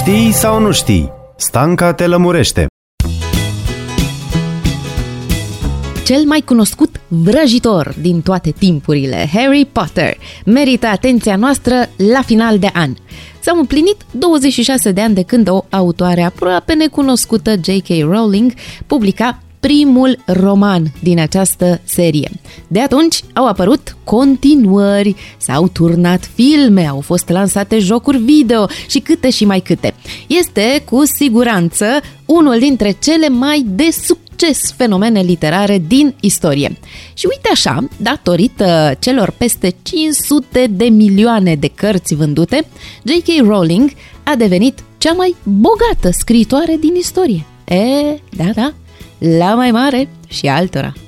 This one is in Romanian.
Știi sau nu știi? Stanca te lămurește. Cel mai cunoscut vrăjitor din toate timpurile, Harry Potter, merită atenția noastră la final de an. S-au împlinit 26 de ani de când o autoare aproape necunoscută, J.K. Rowling, publica primul roman din această serie. De atunci au apărut continuări, s-au turnat filme, au fost lansate jocuri video și câte și mai câte. Este cu siguranță unul dintre cele mai de succes fenomene literare din istorie. Și uite așa, datorită celor peste 500 de milioane de cărți vândute, J.K. Rowling a devenit cea mai bogată scriitoare din istorie. Da, la mai mare și altora.